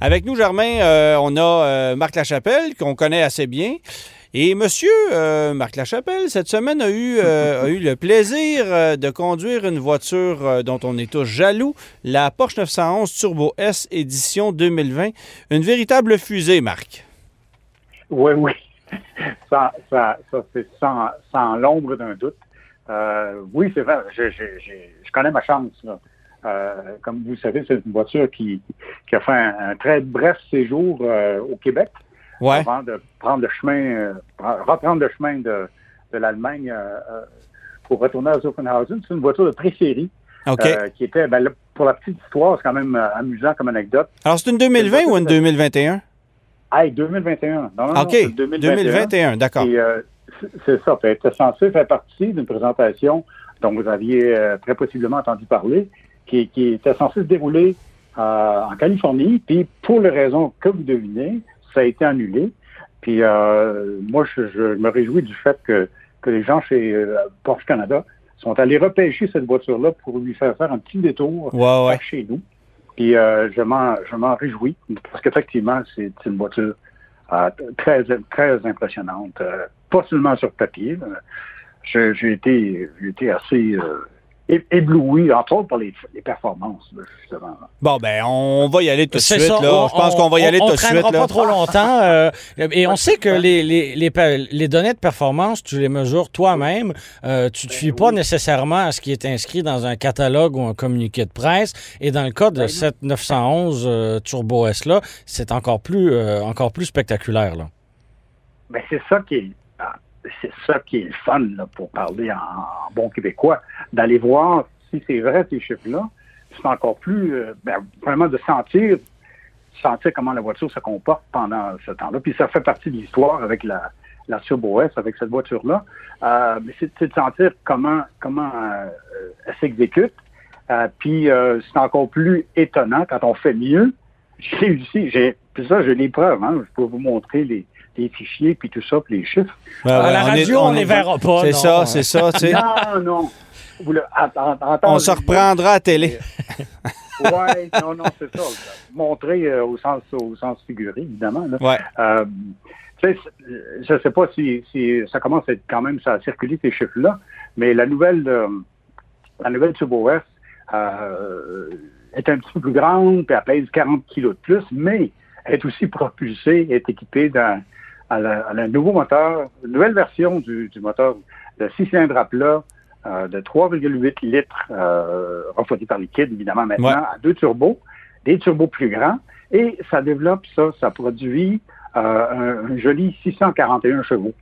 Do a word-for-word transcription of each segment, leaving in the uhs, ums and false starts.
Avec nous, Germain, euh, on a euh, Marc Lachapelle, qu'on connaît assez bien. Et monsieur euh, Marc Lachapelle, cette semaine, a eu, euh, a eu le plaisir euh, de conduire une voiture euh, dont on est tous jaloux, la Porsche neuf cent onze Turbo S édition deux mille vingt. Une véritable fusée, Marc. Oui, oui. Ça, ça, ça c'est sans, sans l'ombre d'un doute. Euh, oui, c'est vrai. Je, je, je, je connais ma chance, là. Euh, comme vous le savez, c'est une voiture qui, qui a fait un, un très bref séjour euh, au Québec, ouais. avant de prendre le chemin, euh, reprendre le chemin de, de l'Allemagne euh, pour retourner à Zuffenhausen. C'est une voiture de pré-série okay. euh, qui était, ben, là, pour la petite histoire, c'est quand même euh, amusant comme anecdote. Alors, c'est une deux mille vingt une ou une deux mille vingt et un? Ah, deux mille vingt et un. Non, non, OK, non, deux mille vingt et un. deux mille vingt et un, d'accord. Et, euh, c'est ça. Elle était censée faire partie d'une présentation dont vous aviez euh, très possiblement entendu parler, qui, qui était censée se dérouler euh, en Californie. Puis, pour les raisons que vous devinez, ça a été annulé. Puis, euh, moi, je, je me réjouis du fait que, que les gens chez euh, Porsche Canada sont allés repêcher cette voiture-là pour lui faire faire un petit détour ouais, ouais. chez nous. Puis, euh, je m'en, je m'en réjouis parce qu'effectivement, c'est une voiture euh, très, très impressionnante. Euh, pas seulement sur papier. J'ai, j'ai, été, j'ai été assez euh, ébloui, entre autres, par les, les performances, justement. Bon, ben, on va y aller tout de suite. Ça, là. on, Je pense qu'on va y aller on, tout on de suite. On ne traînera là. pas trop longtemps. Euh, et on sait que les, les, les, les données de performance, tu les mesures toi-même. Euh, tu ne te fies pas nécessairement à ce qui est inscrit dans un catalogue ou un communiqué de presse. Et dans le cas de cette neuf cent onze euh, Turbo S-là, c'est encore plus, euh, encore plus spectaculaire. Là. Ben, c'est ça qui est... C'est ça qui est le fun, là, pour parler en, en bon québécois, d'aller voir si c'est vrai, ces chiffres-là. C'est encore plus, euh, ben, vraiment de sentir, sentir comment la voiture se comporte pendant ce temps-là. Puis ça fait partie de l'histoire avec la, la Turbo S, avec cette voiture-là. Euh, mais c'est, c'est de sentir comment, comment euh, elle s'exécute. Euh, puis euh, c'est encore plus étonnant quand on fait mieux. J'ai réussi, j'ai, puis ça, j'ai les preuves, hein, je peux vous montrer les les fichiers, puis tout ça, puis les chiffres. Ouais, ouais, à la on radio, est, on ne les verra pas. C'est non. ça, c'est ça. Tu sais. Non, non. Vous le, attends, attends, on se reprendra à télé. Oui, non, non, c'est ça. Montrer euh, au sens au sens figuré, évidemment. Là. Ouais. Euh, tu sais, je ne sais pas si, si ça commence à être quand même ça a circulé ces chiffres-là, mais la nouvelle euh, la nouvelle Turbo S euh, est un petit peu plus grande, puis elle pèse quarante kilos de plus, mais elle est aussi propulsée, est équipée d'un à la, à la nouveau moteur, une nouvelle version du, du moteur de six cylindres à plat euh, de trois virgule huit litres euh, refroidi par liquide, évidemment, maintenant, ouais. à deux turbos, des turbos plus grands, et ça développe ça, ça produit euh, un, un joli six cent quarante et un chevaux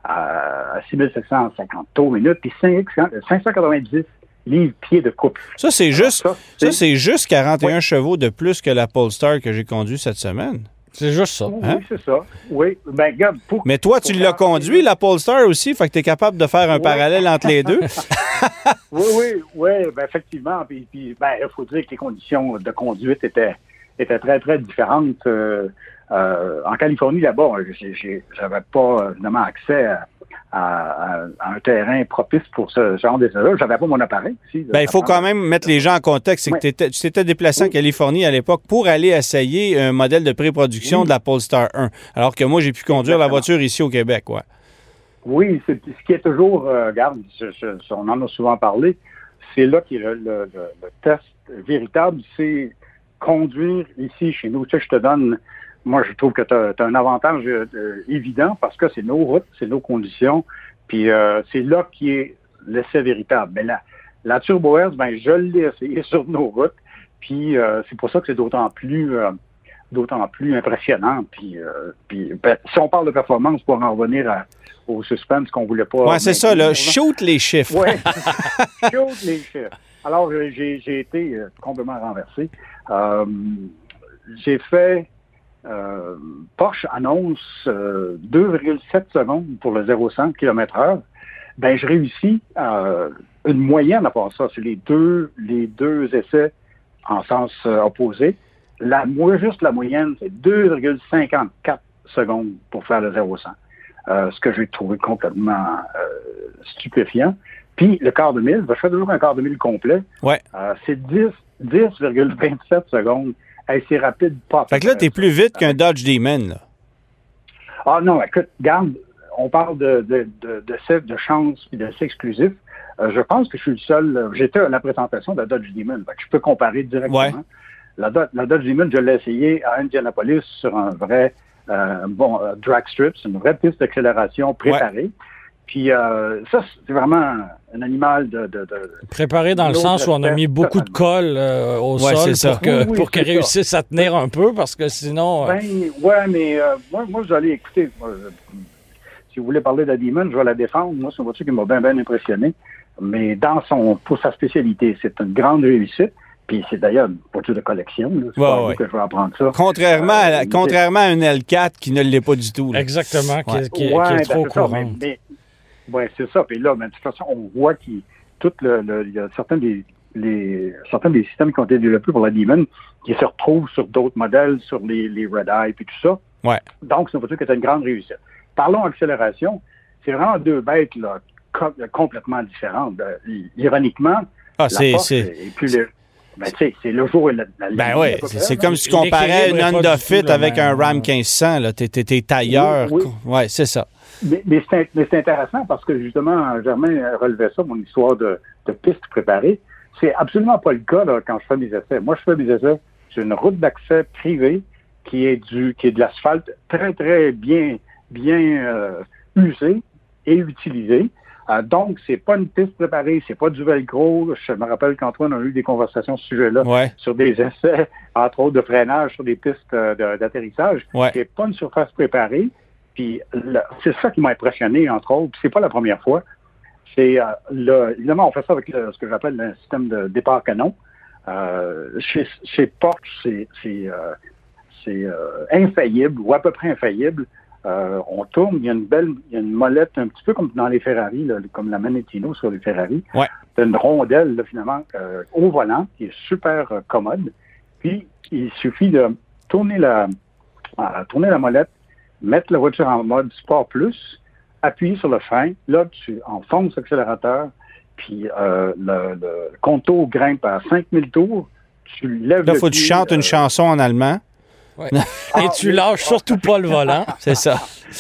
à six mille sept cent cinquante tours minute, puis cinq cent quatre-vingt-dix livres-pieds de couple. Ça, c'est Alors, juste, ça, c'est... ça, c'est juste quarante et un oui. chevaux de plus que la Polestar que j'ai conduit cette semaine. C'est juste ça. Oui, hein? c'est ça. Oui. Ben, regarde, pour, Mais toi, tu pour l'as conduit, la Polestar aussi, fait que tu es capable de faire un oui. parallèle entre les deux. oui, oui, oui, ben, effectivement. Puis, puis ben, il faut dire que les conditions de conduite étaient, étaient très, très différentes. Euh, euh, en Californie, là-bas, j'ai, j'ai, j'avais pas, évidemment, accès à, à, à un terrain propice pour ce genre d'essai-là. J'avais pas mon appareil ici. Ben, il faut quand même mettre les gens en contexte. C'est que oui. tu t'étais déplacé oui. en Californie à l'époque pour aller essayer un modèle de pré-production oui. de la Polestar un, alors que moi, j'ai pu conduire Exactement. la voiture ici au Québec. Ouais. Oui, c'est, ce qui est toujours, euh, regarde, je, je, on en a souvent parlé, c'est là qu'il y a le, le, le, le test véritable, c'est conduire ici chez nous. Tu sais, je te donne... Moi, je trouve que tu as un avantage euh, évident parce que c'est nos routes, c'est nos conditions, puis euh, c'est là qui est l'essai véritable. Mais la, la Turbo S, ben, je l'ai essayé sur nos routes, puis euh, c'est pour ça que c'est d'autant plus euh, d'autant plus impressionnant. Puis, euh, puis ben, si on parle de performance, pour en revenir à, au suspense qu'on voulait pas... Oui, c'est ça, là. Shoot les chiffres. Oui, shoot les chiffres. Alors, j'ai, j'ai été euh, complètement renversé. Euh, j'ai fait... Euh, Porsche annonce euh, deux virgule sept secondes pour le zéro à cent kilomètres heure. Ben, je réussis euh, une moyenne à part ça. C'est les deux, les deux essais en sens euh, opposé. La, moi, juste la moyenne, c'est deux virgule cinquante-quatre secondes pour faire le zéro à cent. Euh, ce que j'ai trouvé complètement euh, stupéfiant. Puis, le quart de mille, je fais toujours un quart de mille complet. Ouais. Euh, c'est dix virgule vingt-sept secondes hey, c'est rapide, pas. Fait que là, t'es plus vite qu'un Dodge Demon, là. Ah non, écoute, regarde, on parle de, de, de, de, de, de chance et de d'essai exclusif. Euh, je pense que je suis le seul. Euh, j'étais à la présentation de la Dodge Demon. Fait que je peux comparer directement. Ouais. La, la Dodge Demon, je l'ai essayé à Indianapolis sur un vrai euh, bon euh, drag strip, c'est une vraie piste d'accélération préparée. Ouais. Puis euh, ça, c'est vraiment un, un animal de, de, de... Préparé dans le sens où on a mis beaucoup de colle euh, au ouais, sol pour que, oui, oui, pour qu'elle réussisse à tenir un peu, parce que sinon... Ben, ouais, mais euh, moi, moi, vous allez écouter... Moi, je, si vous voulez parler de la Demon, je vais la défendre. Moi, c'est une voiture qui m'a bien, bien impressionné. Mais dans son, pour sa spécialité, c'est une grande réussite. Puis c'est d'ailleurs une voiture de collection. Là. C'est ouais, pas ouais. que je vais apprendre ça. Contrairement, euh, à, contrairement à une L quatre qui ne l'est pas du tout. Là. Exactement, ouais. qui, qui, ouais, qui est ben, trop c'est courante. Ça, mais, mais, ouais, c'est ça. Puis là, ben, de toute façon, on voit qu'il tout le, le, il y a certains des, les, certains des systèmes qui ont été développés pour la Demon qui se retrouvent sur d'autres modèles, sur les, les Red Eye et tout ça. Ouais. Donc, c'est une voiture qui est une grande réussite. Parlons accélération. C'est vraiment deux bêtes là, co- complètement différentes. Euh, ironiquement, ah, la c'est, force c'est... et puis le, ben, tu sais, c'est le jour et la, la ben oui, c'est, c'est comme si tu comparais une L'équilibre est Honda pas du Fit tout avec le un même. Ram quinze cents. Là. T'es, t'es, t'es tailleur. Oui, Oui, ouais, c'est ça. Mais, mais, c'est, mais c'est intéressant parce que justement, Germain relevait ça, mon histoire de, de piste préparée. C'est absolument pas le cas là, quand je fais mes essais. Moi, je fais mes essais sur une route d'accès privée qui est du qui est de l'asphalte très, très bien, bien euh, usée et utilisée. Euh, donc, c'est pas une piste préparée, c'est pas du velcro. Je me rappelle qu'Antoine a eu des conversations sur ce sujet-là, ouais. sur des essais, entre autres, de freinage sur des pistes euh, de, d'atterrissage. Ouais. C'est pas une surface préparée. Puis là, c'est ça qui m'a impressionné, entre autres. Puis c'est pas la première fois. C'est euh, là, évidemment, on fait ça avec le, ce que j'appelle un système de départ canon. Euh, chez, chez Porsche, c'est, c'est, euh, c'est euh, infaillible, ou à peu près infaillible. Euh, on tourne, il y a une belle, il y a une molette un petit peu comme dans les Ferrari, là, comme la Manettino sur les Ferrari. Ouais. C'est une rondelle, là, finalement, euh, au volant, qui est super euh, commode. Puis, il suffit de tourner la, euh, tourner la molette, mettre la voiture en mode Sport Plus, appuyer sur le frein. Là, tu enfonces l'accélérateur, puis euh, le, le contour grimpe à cinq mille tours. Tu lèves Là, le faut que tu pied, chantes euh, une chanson en allemand. Ouais. Et tu lâches surtout pas le volant. C'est ça.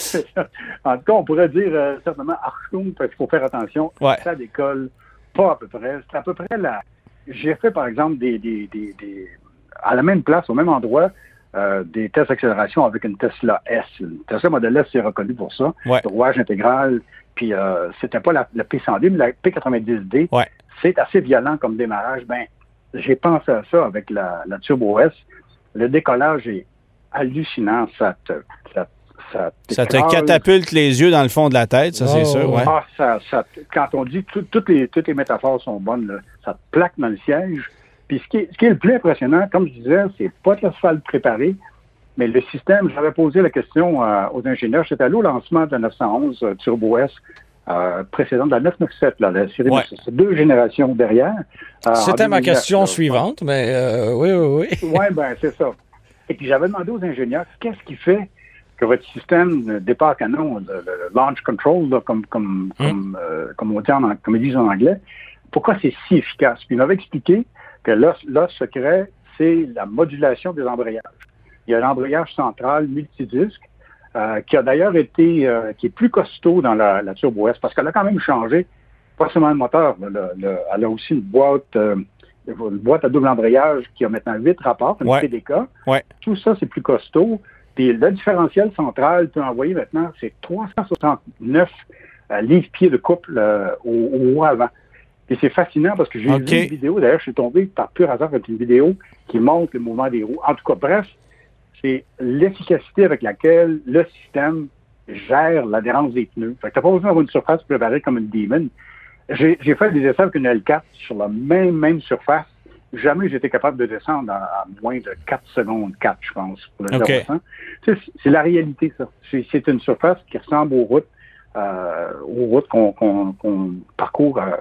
En tout cas, on pourrait dire euh, certainement Achtung, parce qu'il faut faire attention. Ouais. Ça décolle pas à peu près. C'est à peu près la... J'ai fait, par exemple, des, des, des, des... à la même place, au même endroit, euh, des tests d'accélération avec une Tesla S. Une Tesla Model S, c'est reconnu pour ça. Ouais. Le rouage intégral. Puis, euh, c'était pas la, la P cent D, mais la P quatre-vingt-dix D. Ouais. C'est assez violent comme démarrage. Ben, j'ai pensé à ça avec la, la Turbo S. Le décollage est hallucinant. Ça te, ça, ça, ça te catapulte les yeux dans le fond de la tête, ça, oh, c'est sûr. Ouais. Ah, ça, ça, quand on dit tout, toutes, les, toutes les métaphores sont bonnes, là, ça te plaque dans le siège. Puis ce qui, est, ce qui est le plus impressionnant, comme je disais, c'est pas de l'asphalte préparé, mais le système, j'avais posé la question euh, aux ingénieurs. J'étais allé au lancement de la neuf cent onze euh, Turbo S euh, précédente de la neuf cent quatre-vingt-dix-sept, là, la série ouais. de c'est deux générations derrière. Euh, C'était ma question là, suivante, mais euh, oui, oui, oui. Oui, ben c'est ça. Et puis j'avais demandé aux ingénieurs, qu'est-ce qui fait que votre système de départ canon, le, le launch control, là, comme, comme, mm. comme, euh, comme on dit en, comme ils disent en anglais, pourquoi c'est si efficace? Puis il m'avait expliqué que là, là, ce secret, c'est la modulation des embrayages. Il y a un embrayage central multidisque euh, qui a d'ailleurs été, euh, qui est plus costaud dans la, la Turbo S parce qu'elle a quand même changé, pas seulement le moteur, le, le, elle a aussi une boîte, euh, une boîte à double embrayage qui a maintenant huit rapports, une ouais. P D K. Ouais. Tout ça, c'est plus costaud. Puis le différentiel central peut envoyer maintenant, c'est trois cent soixante-neuf euh, livres-pieds de couple euh, au, au haut avant. Et c'est fascinant parce que j'ai okay. vu une vidéo, d'ailleurs, je suis tombé par pur hasard avec une vidéo qui montre le mouvement des roues. En tout cas, bref, c'est l'efficacité avec laquelle le système gère l'adhérence des pneus. Fait que t'as pas besoin d'avoir une surface préparée comme une Demon. J'ai, j'ai fait des essais avec une L quatre sur la même, même surface. Jamais j'étais capable de descendre à, à moins de quatre secondes quatre, je pense, pour le okay. zéro à cent. C'est, c'est la réalité, ça. C'est, c'est une surface qui ressemble aux routes, euh, aux routes qu'on, qu'on, qu'on parcourt à,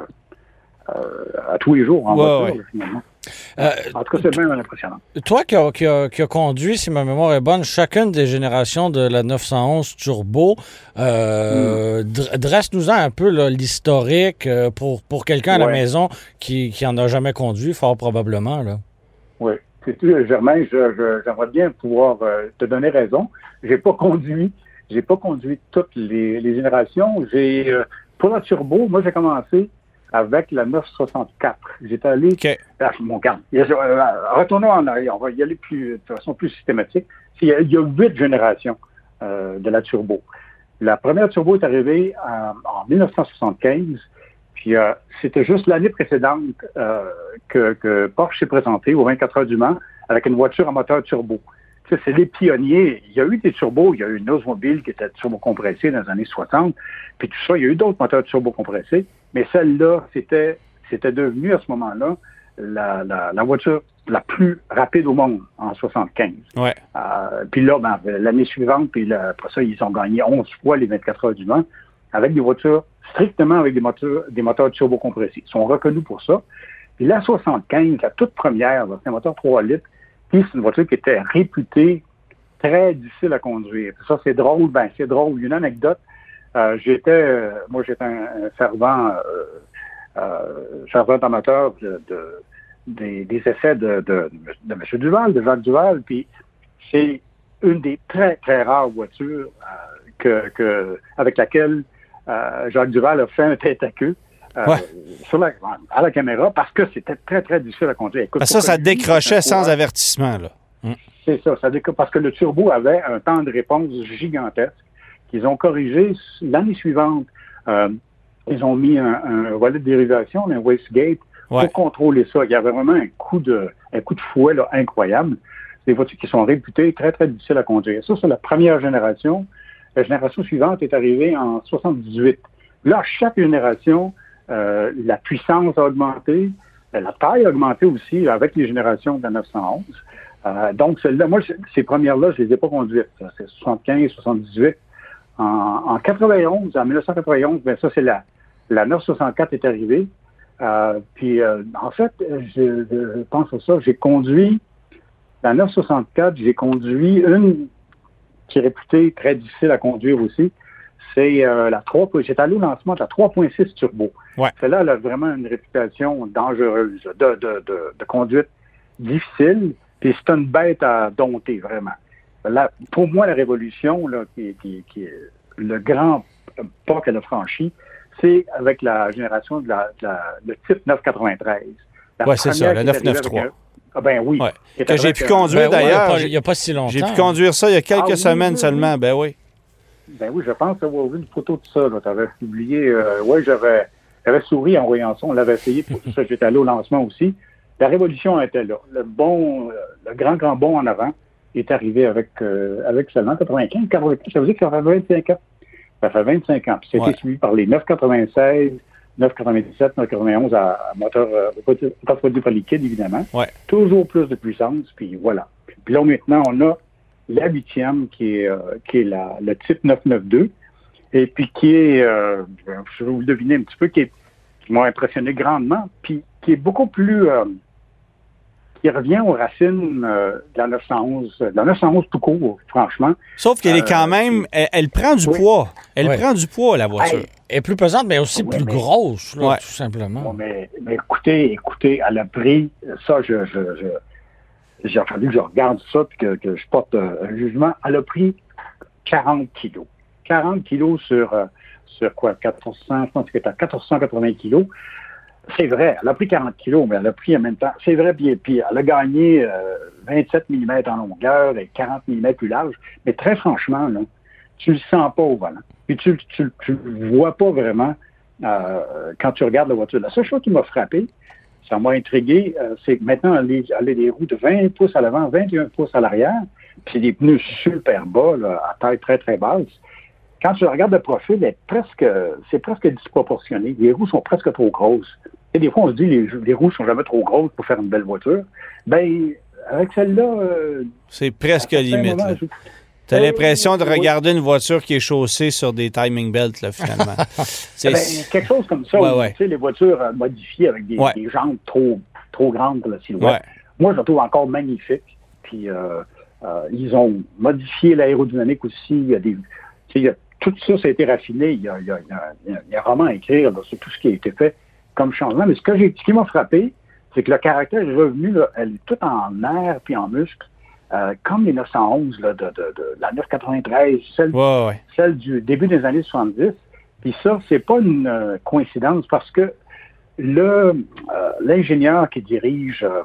à, à tous les jours en ouais, voiture, ouais. là, finalement. Euh, en tout cas, c'est même impressionnant. Toi qui as qui a, qui a conduit, si ma mémoire est bonne, chacune des générations de la neuf cent onze Turbo, euh, mm. dresse-nous-en un peu là, l'historique euh, pour, pour quelqu'un à ouais. la maison qui qui en a jamais conduit, fort probablement. Là. Oui. sais-tu, Germain, je, je, j'aimerais bien pouvoir euh, te donner raison. J'ai pas conduit, j'ai pas conduit toutes les, les générations. J'ai euh, pour la turbo, moi j'ai commencé avec la neuf cent soixante-quatre. J'étais allé... Okay. Ah, mon garde. Euh, retournons en arrière. On va y aller plus, de façon plus systématique. Il y a, il y a huit générations euh, de la turbo. La première turbo est arrivée en, en dix-neuf cent soixante-quinze. Puis euh, c'était juste l'année précédente euh, que, que Porsche s'est présenté aux vingt-quatre heures du Mans avec une voiture à moteur turbo. Tu sais, c'est les pionniers. Il y a eu des turbos. Il y a eu une Oldsmobile qui était turbo-compressée dans les années soixante. Puis tout ça, il y a eu d'autres moteurs turbo-compressés. Mais celle-là, c'était, c'était devenu à ce moment-là la, la, la voiture la plus rapide au monde en soixante-quinze. Ouais. Euh, puis là, ben, l'année suivante, puis là, après ça, ils ont gagné onze fois les vingt-quatre heures du Mans avec des voitures strictement avec des moteurs, des moteurs turbo-compressés. Ils sont reconnus pour ça. Puis la soixante-quinze, la toute première, c'est un moteur trois litres, puis c'est une voiture qui était réputée très difficile à conduire. Puis ça, c'est drôle, ben c'est drôle. Il y a une anecdote. Euh, j'étais, euh, moi, j'étais un, un fervent, euh, euh, fervent amateur de, de, des, des essais de, de, de M. Duval, de Jacques Duval, puis c'est une des très, très rares voitures euh, que, que, avec laquelle euh, Jacques Duval a fait un tête-à-queue euh, ouais. sur la, à la caméra parce que c'était très, très difficile à conduire. Écoute, ça, ça lui, décrochait sans avertissement, là. Mm. C'est ça, ça décrochait parce que le turbo avait un temps de réponse gigantesque qu'ils ont corrigé l'année suivante. Euh, ils ont mis un, un volet de dérivation, un wastegate, ouais. pour contrôler ça. Il y avait vraiment un coup de, un coup de fouet là, incroyable. C'est des voitures qui sont réputées très, très difficiles à conduire. Ça, c'est la première génération. La génération suivante est arrivée en soixante-dix-huit. Là, chaque génération, euh, la puissance a augmenté, la taille a augmenté aussi avec les générations de la neuf cent onze. Euh, donc, celle-là, moi, ces premières-là, je les ai pas conduites. C'est soixante-quinze, soixante-dix-huit. En, en quatre-vingt-onze, en dix-neuf cent quatre-vingt-onze, ben ça, c'est la, la neuf cent soixante-quatre est arrivée. Euh, puis, euh, en fait, je, je pense à ça, j'ai conduit, la neuf cent soixante-quatre, j'ai conduit une qui est réputée très difficile à conduire aussi. C'est euh, la trois. J'étais allé au lancement de la trois point six Turbo. Ouais. Celle-là, elle a vraiment une réputation dangereuse, de, de, de, de conduite difficile, puis c'est une bête à dompter, vraiment. Là, pour moi, la révolution, là, qui, qui, qui est le grand pas qu'elle a franchi, c'est avec la génération de la, de la le type neuf cent quatre-vingt-treize. Oui, c'est ça, le neuf cent quatre-vingt-trois. Ah ben oui. Ouais. Que j'ai pu conduire, ben d'ailleurs. Ouais, il n'y a pas si longtemps. J'ai pu conduire ça il y a quelques ah, oui, semaines oui, seulement, oui. ben oui. Ben oui, je pense avoir vu une photo de ça. Tu avais publié. Euh, oui, j'avais, j'avais souri en voyant ça. On l'avait essayé. Pour ça, j'étais allé au lancement aussi. La révolution était là. Le bon, le grand, grand bond en avant est arrivé avec, euh, avec seulement quatre-vingt-quinze. quatre-vingt-quinze, ça veut dire que ça fait vingt-cinq ans. Ça fait vingt-cinq ans. Puis c'était ouais. suivi par les neuf cent quatre-vingt-seize, neuf cent quatre-vingt-dix-sept, neuf cent quatre-vingt-onze à, à moteur euh, refroidi par liquide, évidemment. Ouais. Toujours plus de puissance, puis voilà. Puis là, maintenant, on a la huitième qui est, euh, qui est la, le type neuf cent quatre-vingt-deux, et puis qui est, euh, je vais vous le deviner un petit peu, qui, est, qui m'a impressionné grandement, puis qui est beaucoup plus... Euh, qui revient aux racines euh, de la neuf cent onze, de la neuf cent onze tout court, franchement. Sauf qu'elle est quand même, elle, elle prend du oui. poids. Elle oui. prend du poidd, la voiture. Elle, elle est plus pesante, mais aussi oui, plus mais, grosse, là, ouais. tout simplement. Bon, mais, mais écoutez, écoutez, elle a pris, ça, je, je, je, j'ai fallu que je regarde ça puis que, que je porte euh, un jugement. Elle a pris quarante kilos. quarante kilos sur, euh, sur quoi, quatre cents, je pense qu'elle est à quatre cent quatre-vingts kilos. C'est vrai, elle a pris quarante kilos, mais elle a pris en même temps. C'est vrai, puis, puis elle a gagné euh, vingt-sept millimètres en longueur et quarante millimètres plus large. Mais très franchement, là, tu le sens pas au volant. Puis tu tu, tu le vois pas vraiment euh, quand tu regardes la voiture. La seule chose qui m'a frappé, ça m'a intrigué, euh, c'est que maintenant, elle a des roues de vingt pouces à l'avant, vingt et un pouces à l'arrière. Puis c'est des pneus super bas, là, à taille très, très basse. Quand tu regardes le profil, elle est presque, c'est presque disproportionné. Les roues sont presque trop grosses. Et des fois, on se dit les, les roues sont jamais trop grosses pour faire une belle voiture. Ben, avec celle-là... Euh, c'est presque limite. Tu as euh, l'impression de regarder oui. une voiture qui est chaussée sur des timing belts, là, finalement. c'est... Ben, quelque chose comme ça. Ouais, ouais. Tu sais, les voitures euh, modifiées avec des, ouais. des jantes trop, trop grandes pour la silhouette. Ouais. Moi, je la trouve encore magnifique. Puis, euh, euh, ils ont modifié l'aérodynamique aussi. Il y a des... Il y a, tout ça, ça a été raffiné. Il y a, il y a, il y a, il y a un roman à écrire là, sur tout ce qui a été fait comme changement. Mais ce, que j'ai, ce qui m'a frappé, c'est que le caractère est revenu, là, elle est toute en nerfs puis en muscles, euh, comme les neuf cent onze là, de, de, de la neuf cent quatre-vingt-treize, celle, ouais, ouais. celle du début des années soixante-dix. Puis ça, c'est pas une euh, coïncidence parce que le euh, l'ingénieur qui dirige euh,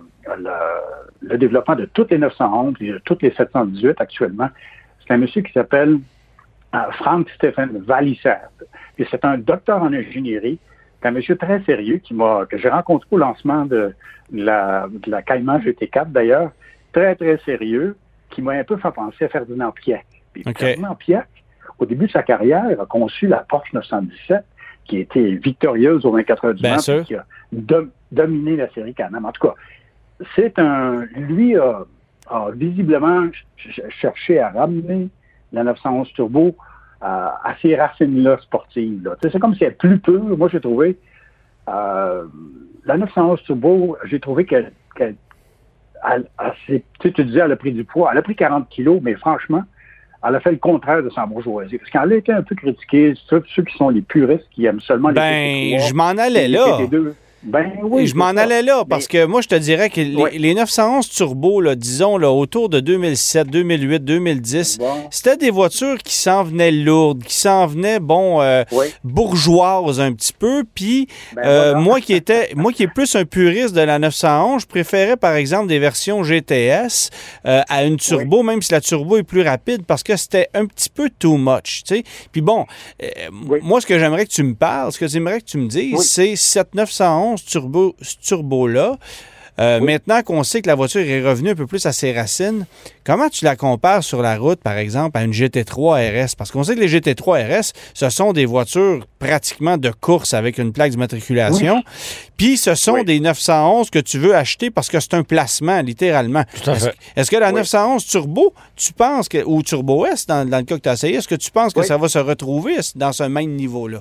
le, le développement de toutes les neuf cent onze et de toutes les sept cent dix-huit actuellement, c'est un monsieur qui s'appelle euh, Frank Stephen Walliser. Et c'est un docteur en ingénierie. C'est un monsieur très sérieux qui m'a que j'ai rencontré au lancement de la, de la Cayman G T quatre d'ailleurs. Très, très sérieux, qui m'a un peu fait penser à Ferdinand Piëch. Puis okay. Ferdinand Piëch, au début de sa carrière, a conçu la Porsche neuf cent dix-sept, qui a été victorieuse aux vingt-quatre heures du Mans, qui a dom- dominé la série Can-Am. En tout cas, c'est un... Lui a, a visiblement ch- cherché à ramener la neuf cent onze Turbo à, à ces racines-là sportives. Là. C'est comme si elle est plus pure. Moi, j'ai trouvé... Euh, la neuf cent onze Turbo, j'ai trouvé qu'elle... qu'elle Elle, elle, tu, tu disais, elle a pris du poids. Elle a pris quarante kilos, mais franchement, elle a fait le contraire de sa bourgeoisie. Parce qu'elle a été un peu critiquée, ceux, ceux qui sont les puristes, qui aiment seulement les Ben, je m'en allais là. Ben oui. Je m'en ça. allais là, parce mais, que moi, je te dirais que les, oui. les neuf cent onze Turbo, là, disons, là, autour de deux mille sept, deux mille huit, deux mille dix, bon. C'était des voitures qui s'en venaient lourdes, qui s'en venaient, bon, euh, oui. bourgeoises un petit peu. Puis, ben, euh, voilà. moi qui étais, moi qui est plus un puriste de la neuf cent onze, je préférais, par exemple, des versions G T S euh, à une turbo, oui. même si la turbo est plus rapide, parce que c'était un petit peu too much, tu sais. Puis bon, euh, oui. moi, ce que j'aimerais que tu me parles, ce que j'aimerais que tu me dises, oui. c'est cette neuf cent onze Turbo, turbo-là. Euh, oui. Maintenant qu'on sait que la voiture est revenue un peu plus à ses racines, comment tu la compares sur la route, par exemple, à une G T trois R S? Parce qu'on sait que les G T trois R S, ce sont des voitures pratiquement de course avec une plaque d'immatriculation. Oui. Puis ce sont oui. des neuf cent onze que tu veux acheter parce que c'est un placement, littéralement. Tout à fait. Est-ce, est-ce que la oui. neuf cent onze Turbo, tu penses que, ou Turbo S, dans, dans le cas que tu as essayé, est-ce que tu penses que oui. ça va se retrouver dans ce même niveau-là?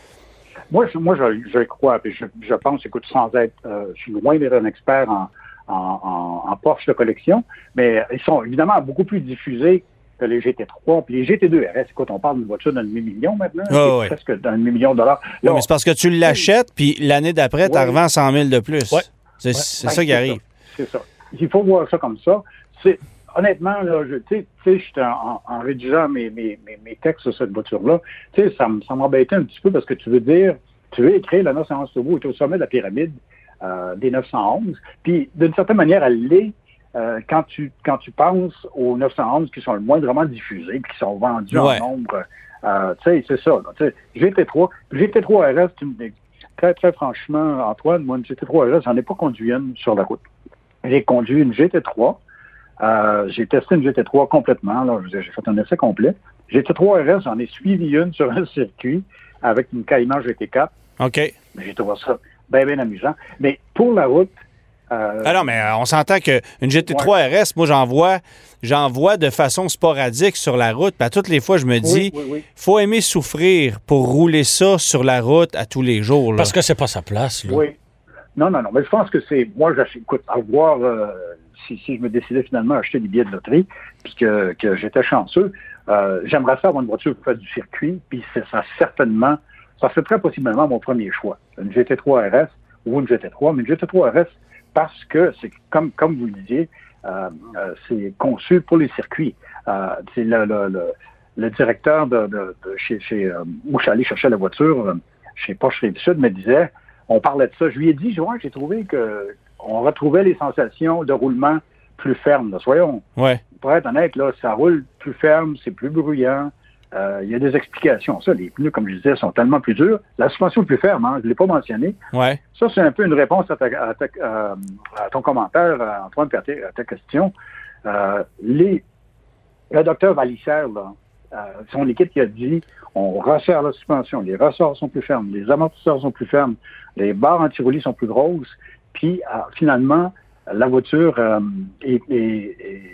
Moi, je, moi, je, je crois, puis je, je pense, écoute, sans être, euh, je suis loin d'être un expert en, en, en, en Porsche de collection, mais ils sont évidemment beaucoup plus diffusés que les G T trois, puis les G T deux R S. Écoute, on parle d'une voiture d'un demi-million maintenant, oh, oui. presque d'un demi-million de dollars. Là, oui, mais c'est parce que tu l'achètes, puis l'année d'après, tu oui. revends cent mille de plus. Ouais. C'est, ouais. c'est ben, ça qui arrive. C'est ça. Il faut voir ça comme ça. C'est Honnêtement, là, je, tu sais, j'étais en, en rédigeant mes, mes, mes, mes textes sur cette voiture-là, tu sais, ça, ça m'embêtait un petit peu parce que tu veux dire, tu veux écrire la neuf cent onze Turbo est au sommet de la pyramide euh, des neuf cent onze, puis d'une certaine manière, elle l'est euh, quand tu quand tu penses aux neuf cent onze qui sont le moindrement diffusés, puis qui sont vendus ouais. en nombre, euh, tu sais, c'est ça. Tu sais, G T trois, G T trois R S, tu me dis, très, très franchement, Antoine, moi, une G T trois R S, j'en ai pas conduit une sur la route. J'ai conduit une G T trois. Euh, j'ai testé une G T trois complètement. Là, j'ai fait un essai complet. G T trois R S, j'en ai suivi une sur un circuit avec une Cayman G T quatre. OK. J'ai trouvé ça bien, bien amusant. Mais pour la route... Euh, ah non, mais on s'entend qu'une G T trois ouais. R S, moi, j'en vois, j'en vois de façon sporadique sur la route. Puis à toutes les fois, je me dis, il oui, oui, oui. faut aimer souffrir pour rouler ça sur la route à tous les jours. Là. Parce que c'est pas sa place. Là. Oui. Non, non, non. Mais je pense que c'est... Moi, j'écoute, à voir... Euh, Si, si je me décidais finalement à acheter des billets de loterie, puis que, que j'étais chanceux, euh, j'aimerais ça avoir une voiture qui fait du circuit, puis c'est, ça certainement, ça serait très possiblement mon premier choix. Une G T trois R S ou une G T trois, mais une G T trois R S parce que c'est comme comme vous le disiez, euh, euh, c'est conçu pour les circuits. Euh, c'est le, le, le, le directeur de, de, de chez, chez euh, où je suis allé chercher la voiture, euh, chez Porsche Rive-Sud, me disait, on parlait de ça. Je lui ai dit, ouais, j'ai trouvé que on retrouvait les sensations de roulement plus fermes. Là. Soyons, ouais. pour être honnête, là, ça roule plus ferme, c'est plus bruyant. Euh, il y a des explications. Ça, les pneus, comme je disais, sont tellement plus durs. La suspension est plus ferme, hein, je ne l'ai pas mentionné. Ouais. Ça, c'est un peu une réponse à, ta, à, ta, à, à ton commentaire, Antoine, à ta, à ta question. Euh, les, le docteur Walliser, là, euh, son équipe qui a dit on resserre la suspension, les ressorts sont plus fermes, les amortisseurs sont plus fermes, les barres anti-roulis sont plus grosses. Puis, euh, finalement, la voiture euh, est, est,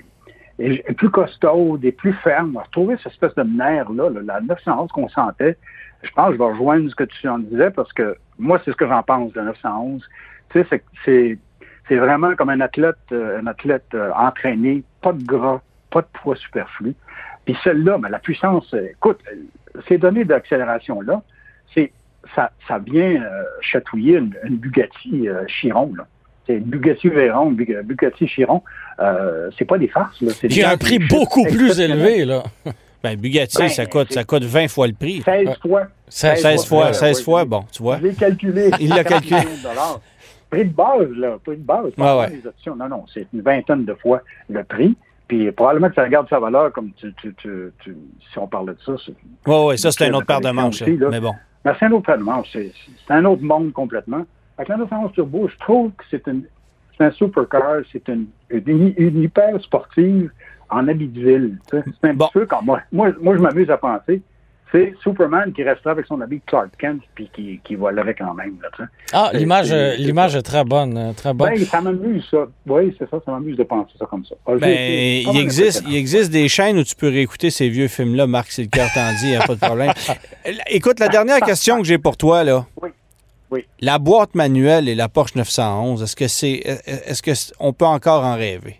est, est plus costaude, est plus ferme. On a retrouvé cette espèce de nerf-là, là, la neuf cent onze qu'on sentait. Je pense que je vais rejoindre ce que tu en disais parce que moi, c'est ce que j'en pense de la neuf cent onze. Tu sais, c'est, c'est, c'est vraiment comme un athlète, euh, un athlète euh, entraîné, pas de gras, pas de poids superflu. Puis celle-là, ben, la puissance, euh, écoute, ces données d'accélération-là, c'est... Ça, ça vient euh, chatouiller une, une Bugatti euh, Chiron. Là. c'est Bugatti Veyron, Bugatti Chiron. Euh, c'est pas des farces. Là. C'est Qui a un prix beaucoup plus élevé, là. Ben, Bugatti, Ben, ça coûte, ça coûte vingt fois le prix. seize fois. seize fois, seize fois, bon, tu vois. Je l'ai calculé. Il l'a calculé. Prix de base, là. Prix de base. Pas ouais, ouais. les options. Non, non, c'est une vingtaine de fois le prix. Puis probablement que ça garde sa valeur, comme tu, tu, tu, tu si on parle de ça. Oui, oui, ça, c'est un autre paire de manches. Aussi, là. Mais bon. Mais c'est un autre paire de manches. C'est, c'est un autre monde complètement. Avec la neuf cent onze Turbo, je trouve que c'est, une, c'est un supercar, c'est une, une, une hyper sportive en habit de ville. C'est un bon. petit peu comme moi. Moi, moi je m'amuse à penser. C'est Superman qui reste là avec son habit Clark Kent puis qui, qui volerait quand même. Là, ah, l'image, c'est, l'image est très bonne. Très bonne. Ben, ça m'amuse, ça. Oui, c'est ça, ça m'amuse de penser ça comme ça. Ben, il, existe, il existe des chaînes où tu peux réécouter ces vieux films-là, Marc, si le cœur t'en dit, il n'y a pas de problème. Écoute, la dernière question que j'ai pour toi, là. Oui. Oui. La boîte manuelle et la Porsche neuf cent onze, est-ce que c'est, est-ce que c'est, on peut encore en rêver?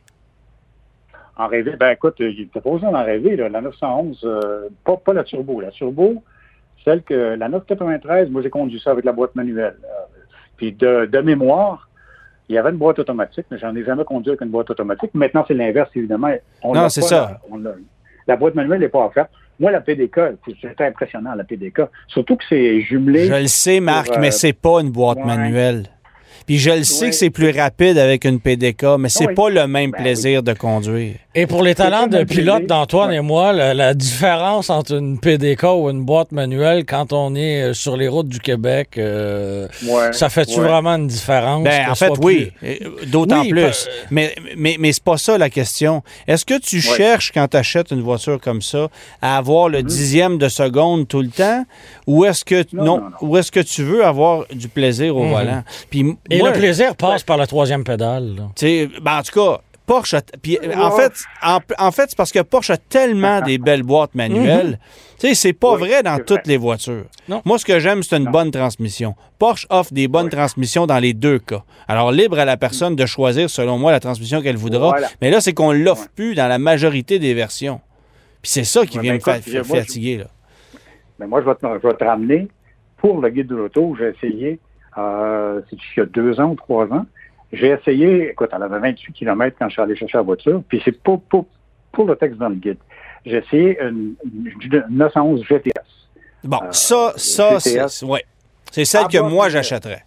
En rêver, ben écoute, il n'était pas besoin d'en rêver, là. La neuf cent onze, euh, pas, pas la Turbo. La Turbo, celle que la neuf cent quatre-vingt-treize, moi j'ai conduit ça avec la boîte manuelle. Euh, puis de, de mémoire, il y avait une boîte automatique, mais j'en ai jamais conduit avec une boîte automatique. Maintenant, c'est l'inverse, évidemment. On non, c'est pas, ça. On l'a, la boîte manuelle n'est pas offerte. Moi, la P D K, c'était impressionnant, la P D K. Surtout que c'est jumelé. Je le sais, Marc, pour, euh, mais c'est pas une boîte ouais. manuelle. Puis je le sais ouais. que c'est plus rapide avec une P D K, mais c'est oui. pas le même ben plaisir oui. de conduire. Et pour les talents de pilote d'Antoine ouais. et moi, la, la différence entre une P D K ou une boîte manuelle quand on est sur les routes du Québec, euh, ouais. ça fait-tu ouais. vraiment une différence? Ben, en fait, oui. Plus... D'autant oui, plus. Peut... Mais, mais, mais c'est pas ça la question. Est-ce que tu ouais. cherches, quand tu achètes une voiture comme ça, à avoir le mm-hmm. dixième de seconde tout le temps? Ou est-ce que non, non, non, non. Ou est-ce que tu veux avoir du plaisir au mm-hmm. volant? Puis, et moi, le plaisir passe ouais. par la troisième pédale. Ben, en tout cas, Porsche, a, puis en fait, en, en fait, c'est parce que Porsche a tellement des belles boîtes manuelles. Mm-hmm. Tu sais, c'est pas oui, vrai dans toutes vrai. les voitures. Non. Moi, ce que j'aime, c'est une non. bonne transmission. Porsche offre des bonnes oui. transmissions dans les deux cas. Alors, libre à la personne mm-hmm. de choisir, selon moi, la transmission qu'elle voudra. Voilà. Mais là, c'est qu'on l'offre ouais. plus dans la majorité des versions. Puis c'est ça qui ouais, vient me fa- écoute, fatiguer. Je... Là. Mais moi, je vais, te, je vais te ramener. Pour le guide de l'auto, j'ai essayé, euh, c'est il y a deux ans ou trois ans, j'ai essayé, écoute, elle avait vingt-huit kilomètres quand je suis allé chercher la voiture, puis c'est pour, pour, pour le texte dans le guide. J'ai essayé une, une neuf cent onze G T S. Bon, euh, ça, ça, G T S, c'est, ouais. c'est celle à que moi, j'achèterais.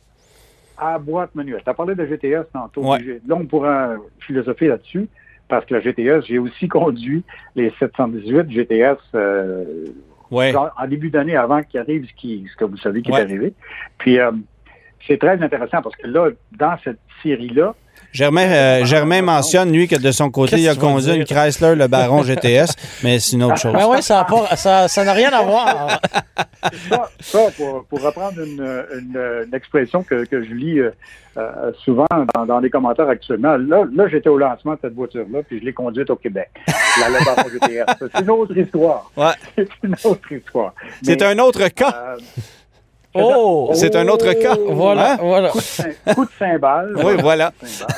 À boîte manuelle. Tu as parlé de G T S tantôt. Ouais. Là, on pourra philosopher là-dessus, parce que la G T S, j'ai aussi conduit les sept cent dix-huit G T S euh, ouais. en début d'année avant qu'il arrive ce, qui, ce que vous savez qui ouais. est arrivé. Puis, euh, c'est très intéressant parce que là, dans cette série-là... Germain, euh, Germain mentionne, lui, que de son côté, Qu'est-ce il a conduit une Chrysler, le Baron G T S, mais c'est une autre chose. Ben oui, ça n'a pas, ça, ça n'a rien à voir. ça, ça pour, pour reprendre une, une, une expression que, que je lis euh, euh, souvent dans, dans les commentaires actuellement, là, là, j'étais au lancement de cette voiture-là, puis je l'ai conduite au Québec. La, le Baron G T S. C'est une autre histoire. Ouais. C'est une autre histoire. C'est mais, un autre cas. Euh, Oh! C'est un autre cas. Voilà, hein? voilà. Coup de, coup de cymbale. Oui, voilà.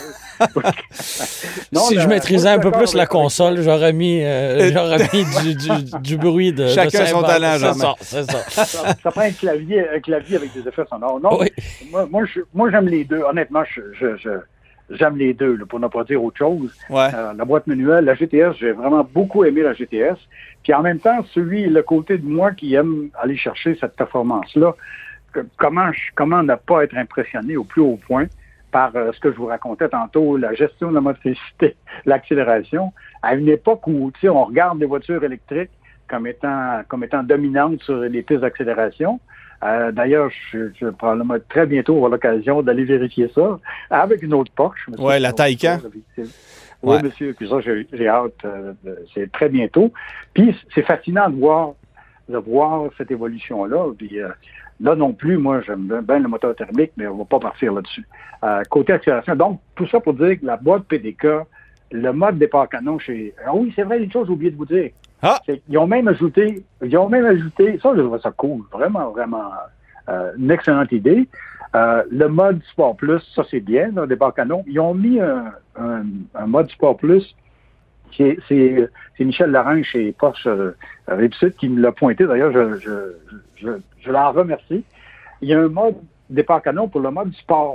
non, si le, je maîtrisais un peu plus la console, j'aurais mis, euh, j'aurais mis du, du, du bruit de Chacun de son talent, c'est ça, c'est ça. ça. Ça prend un clavier, un clavier avec des effets sonores. Non, oui. moi, moi, je, moi, j'aime les deux. Honnêtement, je, je, je, j'aime les deux, là, pour ne pas dire autre chose. Ouais. Euh, la boîte manuelle, la G T S, j'ai vraiment beaucoup aimé la G T S. Puis en même temps, celui, le côté de moi qui aime aller chercher cette performance-là, que, comment, comment ne pas être impressionné au plus haut point par euh, ce que je vous racontais tantôt, la gestion de la motricité, l'accélération, à une époque où, tu sais, on regarde les voitures électriques comme étant, comme étant dominantes sur les pistes d'accélération. Euh, d'ailleurs, je, je probablement très bientôt avoir l'occasion d'aller vérifier ça avec une autre Porsche. Oui, la Taycan. Oui, ouais. monsieur. Puis ça, j'ai, j'ai hâte. Euh, c'est très bientôt. Puis c'est fascinant de voir, de voir cette évolution-là. Puis euh, là non plus, moi, j'aime bien le moteur thermique, mais on va pas partir là-dessus. Euh, côté accélération, donc, tout ça pour dire que la boîte P D K, le mode départ canon chez... Ah oui, c'est vrai, une chose, j'ai oublié de vous dire. Ah. Ils ont même ajouté, ils ont même ajouté, ça, je trouve ça cool, vraiment, vraiment, euh, une excellente idée. Euh, le mode Sport Plus, ça c'est bien, le départ canon. Ils ont mis un, un, un mode Sport Plus, qui est, c'est, c'est Michel Larin chez Porsche euh, Rive-Sud qui me l'a pointé, d'ailleurs, je, je, je, je l'en remercie. Il y a un mode départ canon pour le mode sport.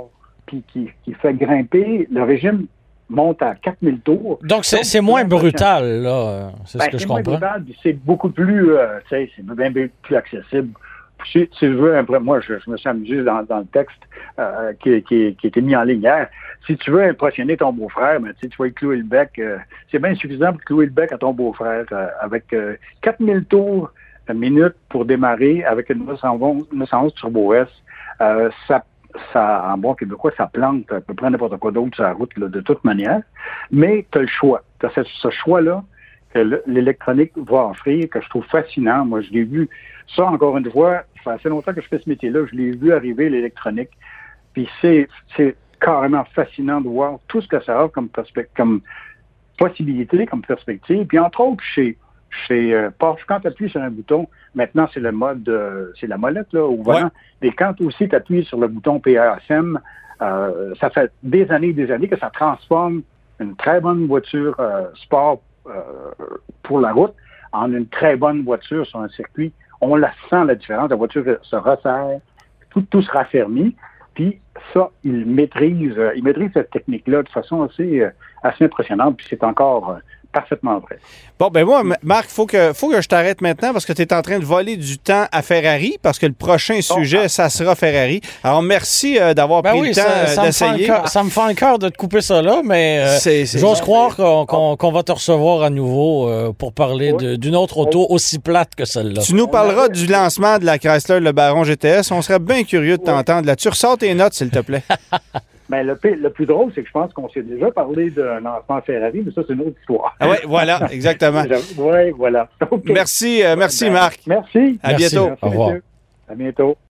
puis qui, qui fait grimper, le régime monte à quatre mille tours. Donc, c'est, c'est moins brutal, là. C'est ben, ce que c'est je moins comprends. Brutal, c'est beaucoup plus, euh, tu sais, c'est bien, bien plus accessible. Si, si je veux, moi, je, je me suis amusé dans, dans le texte euh, qui, qui, qui a été mis en ligne hier. Si tu veux impressionner ton beau-frère, ben, tu vas lui clouer le bec. Euh, c'est bien suffisant pour clouer le bec à ton beau-frère euh, avec euh, quatre mille tours euh, minute pour démarrer avec une neuf cent onze Turbo S. Euh, ça, ça, en bon québécois, ça plante à peu près n'importe quoi d'autre sur la route, là, de toute manière. Mais tu as le choix. Tu as ce, ce choix-là que l'électronique va offrir, que je trouve fascinant. Moi, je l'ai vu, ça, encore une fois, ça fait assez longtemps que je fais ce métier-là, je l'ai vu arriver, l'électronique. Puis c'est, c'est carrément fascinant de voir tout ce que ça offre comme, perspe- comme possibilité, comme perspective. Puis entre autres, chez, chez euh, Porsche, quand tu appuies sur un bouton, maintenant, c'est le mode, euh, c'est la molette, là, au volant. Ouais. Et quand aussi tu appuies sur le bouton P A S M, euh, ça fait des années et des années que ça transforme une très bonne voiture euh, sport Euh, pour la route, en une très bonne voiture sur un circuit. On la sent, la différence. La voiture se resserre, tout, tout se raffermit. Puis ça, il maîtrise, euh, il maîtrise cette technique-là de façon assez, euh, assez impressionnante. Puis c'est encore euh, parfaitement vrai. Bon, ben moi, Marc, il faut que, faut que je t'arrête maintenant parce que tu es en train de voler du temps à Ferrari parce que le prochain sujet, oh, ça sera Ferrari. Alors, merci euh, d'avoir ben pris oui, le temps ça, ça d'essayer. Me ça me fait encore de te couper ça là, mais euh, c'est, c'est j'ose croire qu'on, qu'on, qu'on va te recevoir à nouveau euh, pour parler oui. de, d'une autre auto aussi plate que celle-là. Tu nous parleras du lancement de la Chrysler Le Baron G T S. On serait bien curieux de t'entendre là-dessus. Ressors tes notes, s'il te plaît. Ben, le, le plus drôle, c'est que je pense qu'on s'est déjà parlé d'un lancement Ferrari, mais ça, c'est une autre histoire. Ah oui, voilà, exactement. Oui, voilà. Okay. Merci, euh, merci, ben, Marc. Merci. À merci. bientôt. Merci, au revoir. Monsieur. À bientôt.